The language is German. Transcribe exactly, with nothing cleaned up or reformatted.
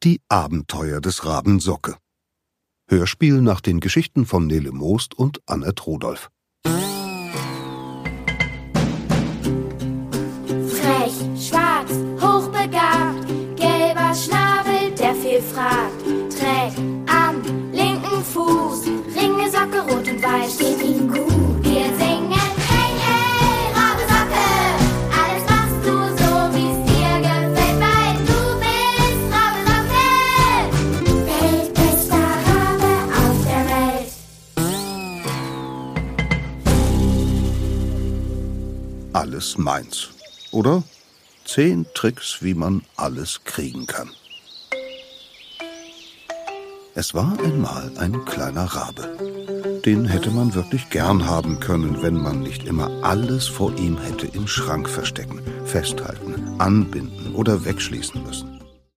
Die Abenteuer des Raben Socke. Hörspiel nach den Geschichten von Nele Moost und Anne Trodolf. Frech, schwarz, hochbegabt, gelber Schnabel, der viel fragt, trägt am linken Fuß Ringe, Socke, rot und weiß, steht ihm gut. Wir singen, hey, hey, Rabe Socke, alles machst du so, wie's dir gefällt, weil du bist Rabe Socke, weltbester Rabe auf der Welt. Alles meins, oder? Zehn Tricks, wie man alles kriegen kann. Es war einmal ein kleiner Rabe. Den hätte man wirklich gern haben können, wenn man nicht immer alles vor ihm hätte im Schrank verstecken, festhalten, anbinden oder wegschließen müssen.